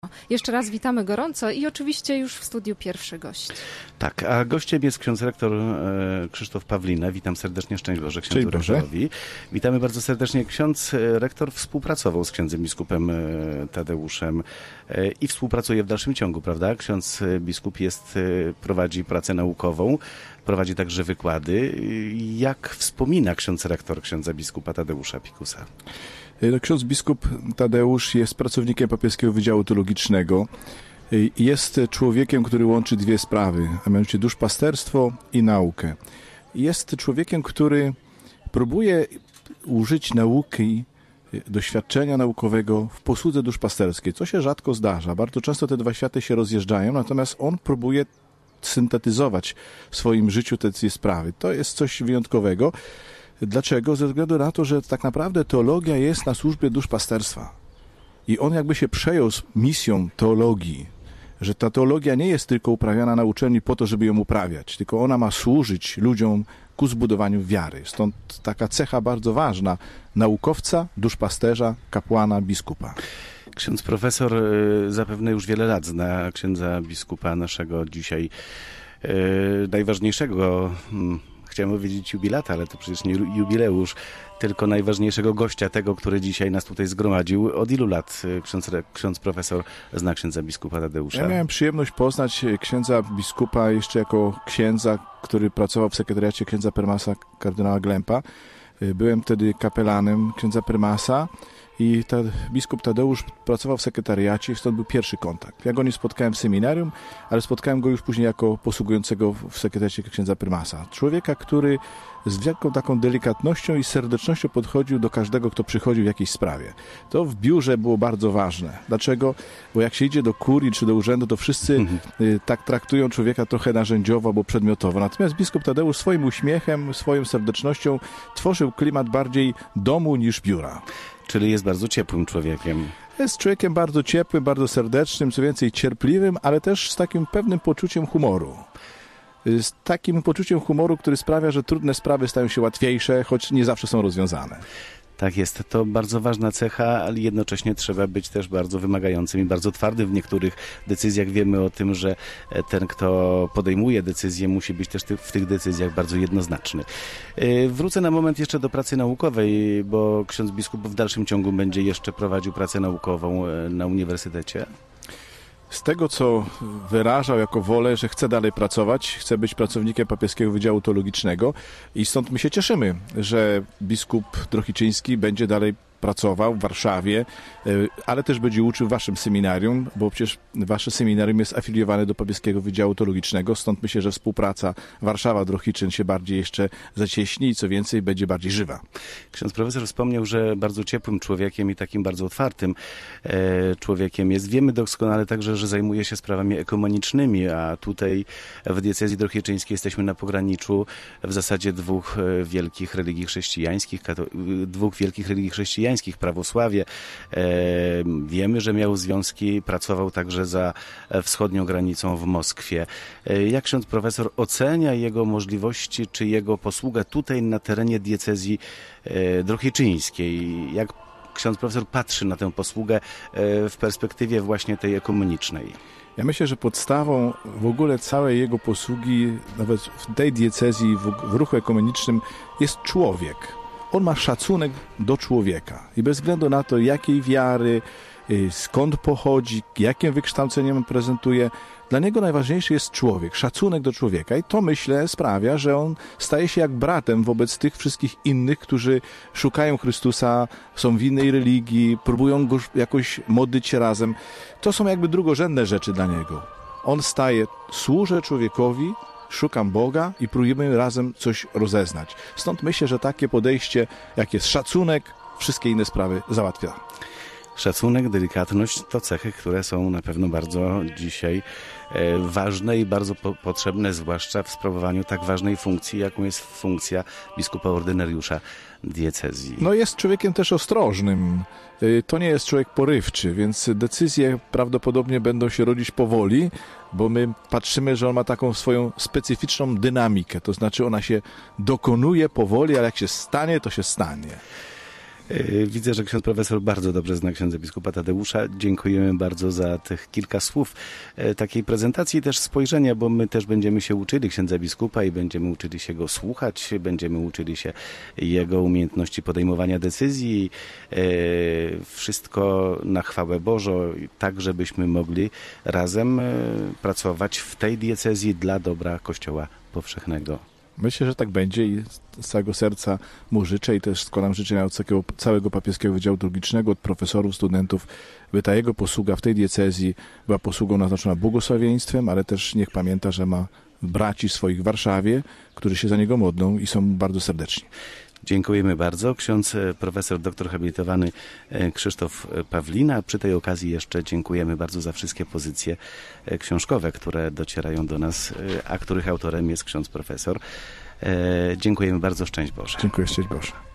Jeszcze raz witamy gorąco i oczywiście już w studiu pierwszy gość. Tak, a gościem jest ksiądz rektor Krzysztof Pawlina. Witam serdecznie, szczęść Boże księdzu rektorowi. Witamy bardzo serdecznie. Ksiądz rektor współpracował z księdzem biskupem Tadeuszem i współpracuje w dalszym ciągu, prawda? Ksiądz biskup prowadzi pracę naukową, prowadzi także wykłady. Jak wspomina ksiądz rektor księdza biskupa Tadeusza Pikusa? Ksiądz biskup Tadeusz jest pracownikiem papieskiego Wydziału Teologicznego. Jest człowiekiem, który łączy dwie sprawy, a mianowicie duszpasterstwo i naukę. Jest człowiekiem, który próbuje użyć nauki, doświadczenia naukowego w posłudze duszpasterskiej, co się rzadko zdarza. Bardzo często te dwa światy się rozjeżdżają, natomiast on próbuje syntetyzować w swoim życiu te dwie sprawy. To jest coś wyjątkowego. Dlaczego? Ze względu na to, że tak naprawdę teologia jest na służbie duszpasterstwa. I on jakby się przejął z misją teologii, że ta teologia nie jest tylko uprawiana na uczelni po to, żeby ją uprawiać, tylko ona ma służyć ludziom ku zbudowaniu wiary. Stąd taka cecha bardzo ważna naukowca, duszpasterza, kapłana, biskupa. Ksiądz profesor zapewne już wiele lat zna księdza biskupa naszego dzisiaj najważniejszego, chciałem powiedzieć jubilata, ale to przecież nie jubileusz, tylko najważniejszego gościa, tego, który dzisiaj nas tutaj zgromadził. Od ilu lat ksiądz profesor zna księdza biskupa Tadeusza? Ja miałem przyjemność poznać księdza biskupa jeszcze jako księdza, który pracował w sekretariacie księdza prymasa kardynała Glempa. Byłem wtedy kapelanem księdza prymasa i biskup Tadeusz pracował w sekretariacie i stąd był pierwszy kontakt. Ja go nie spotkałem w seminarium, ale spotkałem go już później jako posługującego w sekretariacie księdza prymasa. Człowieka, który z wielką taką delikatnością i serdecznością podchodził do każdego, kto przychodził w jakiejś sprawie. To w biurze było bardzo ważne. Dlaczego? Bo jak się idzie do kurii czy do urzędu, to wszyscy tak traktują człowieka trochę narzędziowo albo przedmiotowo. Natomiast biskup Tadeusz swoim uśmiechem, swoją serdecznością tworzył klimat bardziej domu niż biura. Czyli jest bardzo ciepłym człowiekiem. Jest człowiekiem bardzo ciepłym, bardzo serdecznym, co więcej cierpliwym, ale też z takim pewnym poczuciem humoru. Z takim poczuciem humoru, który sprawia, że trudne sprawy stają się łatwiejsze, choć nie zawsze są rozwiązane. Tak jest, to bardzo ważna cecha, ale jednocześnie trzeba być też bardzo wymagającym i bardzo twardym w niektórych decyzjach. Wiemy o tym, że ten, kto podejmuje decyzje, musi być też w tych decyzjach bardzo jednoznaczny. Wrócę na moment jeszcze do pracy naukowej, bo ksiądz biskup w dalszym ciągu będzie jeszcze prowadził pracę naukową na uniwersytecie. Z tego, co wyrażał jako wolę, że chce dalej pracować, chce być pracownikiem papieskiego Wydziału Teologicznego i stąd my się cieszymy, że biskup Drohiczyński będzie dalej pracował w Warszawie, ale też będzie uczył w waszym seminarium, bo przecież wasze seminarium jest afiliowane do papieskiego Wydziału Teologicznego, stąd myślę, że współpraca Warszawa-Drohiczyn się bardziej jeszcze zacieśni i co więcej będzie bardziej żywa. Ksiądz profesor wspomniał, że bardzo ciepłym człowiekiem i takim bardzo otwartym człowiekiem jest. Wiemy doskonale także, że zajmuje się sprawami ekumenicznymi, a tutaj w diecezji drohiczyńskiej jesteśmy na pograniczu w zasadzie dwóch wielkich religii chrześcijańskich, prawosławie. Wiemy, że miał związki, pracował także za wschodnią granicą w Moskwie. Jak ksiądz profesor ocenia jego możliwości, czy jego posługę tutaj na terenie diecezji drohiczyńskiej? Jak ksiądz profesor patrzy na tę posługę w perspektywie właśnie tej ekumenicznej? Ja myślę, że podstawą w ogóle całej jego posługi, nawet w tej diecezji, w ruchu ekumenicznym jest człowiek. On ma szacunek do człowieka i bez względu na to, jakiej wiary, skąd pochodzi, jakim wykształceniem prezentuje, dla niego najważniejszy jest człowiek, szacunek do człowieka i to, myślę, sprawia, że on staje się jak bratem wobec tych wszystkich innych, którzy szukają Chrystusa, są w innej religii, próbują go jakoś modlić się razem. To są jakby drugorzędne rzeczy dla niego. On służę człowiekowi, szukam Boga i próbujemy razem coś rozeznać. Stąd myślę, że takie podejście, jak jest szacunek, wszystkie inne sprawy załatwia. Szacunek, delikatność to cechy, które są na pewno bardzo dzisiaj ważne i bardzo potrzebne, zwłaszcza w sprawowaniu tak ważnej funkcji, jaką jest funkcja biskupa ordynariusza diecezji. No jest człowiekiem też ostrożnym. To nie jest człowiek porywczy, więc decyzje prawdopodobnie będą się rodzić powoli, bo my patrzymy, że on ma taką swoją specyficzną dynamikę, to znaczy ona się dokonuje powoli, ale jak się stanie, to się stanie. Widzę, że ksiądz profesor bardzo dobrze zna księdza biskupa Tadeusza. Dziękujemy bardzo za tych kilka słów takiej prezentacji i też spojrzenia, bo my też będziemy się uczyli księdza biskupa i będziemy uczyli się go słuchać, będziemy uczyli się jego umiejętności podejmowania decyzji. Wszystko na chwałę Bożą, tak żebyśmy mogli razem pracować w tej diecezji dla dobra Kościoła powszechnego. Myślę, że tak będzie i z całego serca mu życzę i też składam życzenia od całego Papieskiego Wydziału Teologicznego, od profesorów, studentów, by ta jego posługa w tej diecezji była posługą naznaczona błogosławieństwem, ale też niech pamięta, że ma braci swoich w Warszawie, którzy się za niego modlą i są bardzo serdeczni. Dziękujemy bardzo. Ksiądz profesor doktor habilitowany Krzysztof Pawlina. Przy tej okazji jeszcze dziękujemy bardzo za wszystkie pozycje książkowe, które docierają do nas, a których autorem jest ksiądz profesor. Dziękujemy bardzo. Szczęść Boże. Dziękuję, szczęść Boże.